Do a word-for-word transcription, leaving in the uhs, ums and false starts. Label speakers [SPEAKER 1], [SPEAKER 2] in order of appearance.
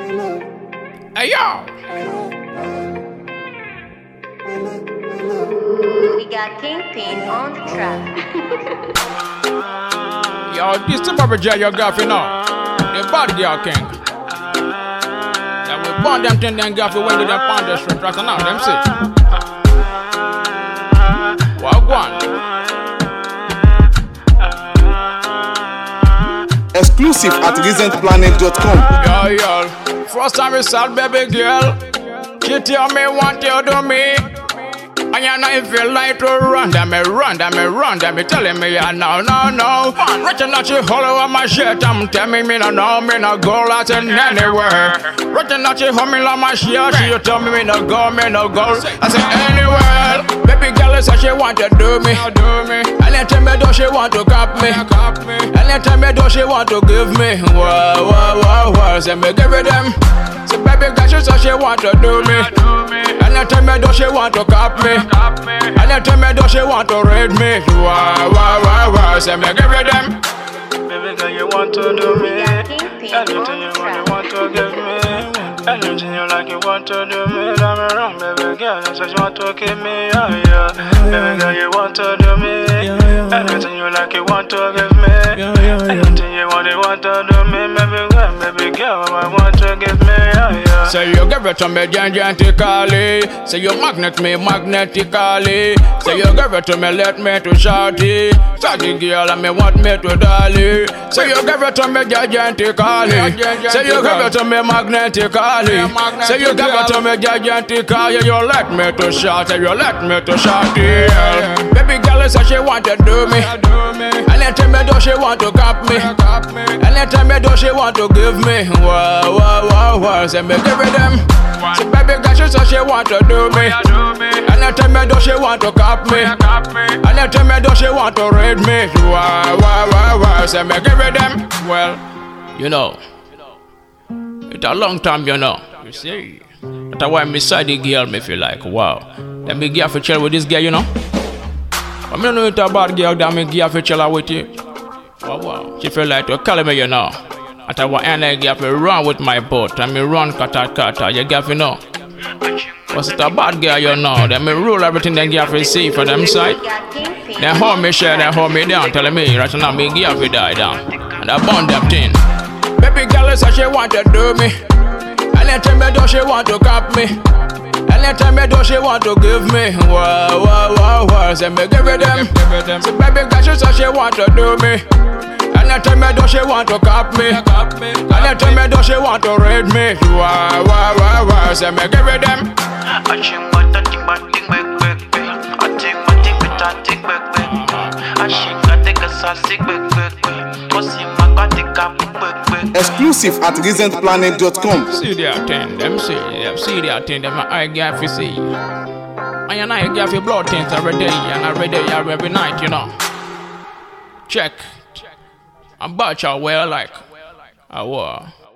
[SPEAKER 1] Hey yo!
[SPEAKER 2] We got Kingpin on the track.
[SPEAKER 1] Yo, this is Bobby J, your girlfriend now. The bad girl king. Yeah, we born them ten them girlfriend when they them pound the street right now, them see. Wagwan.
[SPEAKER 3] Exclusive at recent planet dot com.
[SPEAKER 1] Yo, yo. First time we saw baby girl. She tell me what you do me. And you know if you like to run, then me run, then me run, then me telling me yeah, no, no, no. Reaching out you all over my shit, I'm telling me no, no, me no go out in anywhere. Reaching out you hold me on my shit, she tell me me no go, me no go. I say anywhere. Baby girl say she want to do me, do me. Anytime me do she want to cop me, cop me. Anytime me do she want to give me, whoa, whoa, whoa, whoa. Say me give it them. So baby girl she say she want to do me. Anytime me do she want to cop me. Anytime me do she want to raid me. Wah wah wah wah. Say me give it them.
[SPEAKER 4] Baby girl you want to do me. Anything you want you want to give me. Anything you like you want to do me. I'm wrong baby girl. You say you want to give me. Yeah yeah. Baby girl you want to do me. Anything you like you want to give me. Anything you want you want to do me. Baby girl, baby girl I want to give me. Yeah yeah.
[SPEAKER 1] Say you give it to me gigantically. Say you magnet me magnetically. Say you give it to me let me to shawty. Shawty girl and me want me to dolly. Say you give it to me gigantically. Say you give it to me magnetically. Say you give it to me gigantically. You let me to shawty. You let me to shawty. Baby girl say she want to do me. Anytime me do she want to cop me. Anytime me do she want to give me. Whoa whoa whoa whoa. Say me give it them. Say baby girl she say she want to do me. Anytime me do she want to cop me. Anytime me do she want to raid me. Whoa whoa whoa whoa. Say me give it them. Well, you know, it's a long time, you know. You see, that's why me side the girl me feel like wow. Let me give a chill with this girl, you know. I don't know it's a bad girl that me give a chill with you. Wow wow. She feel like to call me, you know. At what end I give a run with my boat and me run kata kata. You give you know. Was it a bad girl, you know? Then me rule everything they give a see for them side. Then hold me share, then hold me down, telling me right now me give a die down. And I bond them thing. Baby girl say she want to do me. Anytime me do she want to cop me. Anytime me do she want to give me. Whoa whoa whoa whoa. Say me give it them. So baby girl she say she want to do me. Anytime me do she want to cop me. Anytime me do she want to raid me. Whoa whoa whoa whoa. Say me give it them.
[SPEAKER 4] I think but I think but think back back back. I think but think but I think back back. I think I take a sausage back back back. Cause in my body got back back.
[SPEAKER 3] Exclusive at recent planet dot com.
[SPEAKER 1] See the attend them see them see the attend them I get to see. And I get your blood things every day and every day every night, you know. Check. I'm about you well like I was.